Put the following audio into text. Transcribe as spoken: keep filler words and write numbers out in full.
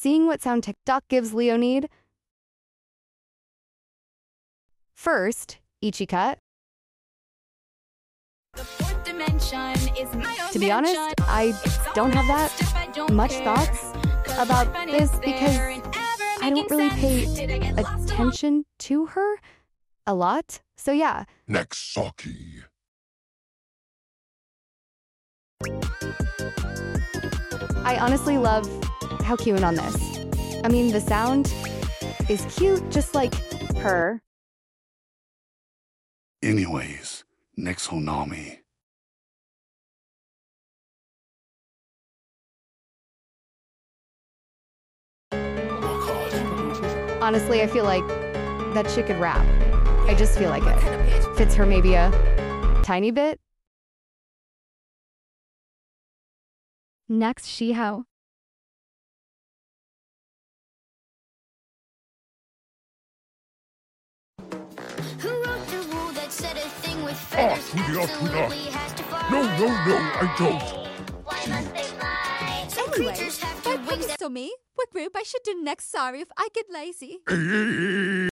seeing what sound TikTok gives Leonid? First, Ichika. To be honest, I don't have that much thoughts about this because I don't really pay attention to her a lot. So yeah. Next, Saki. I honestly love how cute on this. I mean, the sound is cute, just like her. Anyways, next Honami. Honestly, I feel like that she could rap. I just feel like it fits her maybe a tiny bit. Next, Shihao. Ah, Tudia, Tudia. No, no, no, I don't. Anyway, what comes to me? What group I should do next? Sorry if I get lazy. Hey,